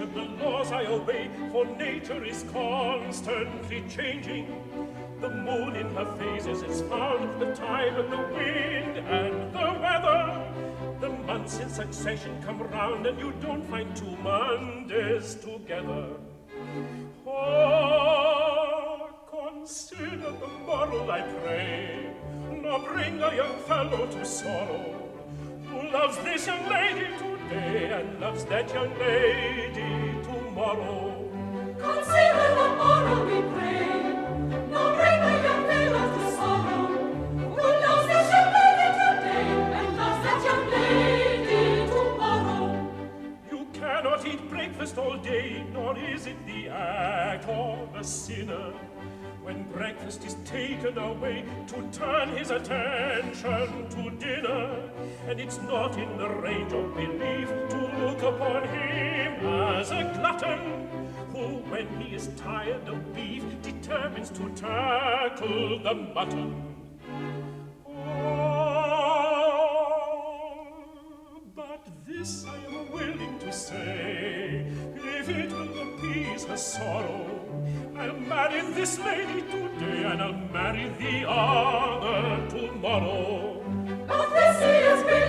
should the laws I obey, for nature is constantly changing. The moon in her phases is found, the time and the wind and the weather. The months in succession come round, and you don't find 2 Mondays together. Oh, consider the moral, I pray, nor bring a young fellow to sorrow, who loves this young lady today and loves that young lady tomorrow. Consider the moral, we pray, nor bring a young fellow to sorrow, who loves this young lady today and loves that young lady tomorrow. You cannot eat breakfast all day, nor is it the act of a sinner, when breakfast is taken away, to turn his attention to dinner. And it's not in the range of belief to look upon him as a glutton, who, when he is tired of beef, determines to tackle the mutton. Oh, but this I am willing to say, if it will appease her sorrow, I'll marry this lady today, and I'll marry the other tomorrow. Of this he is willing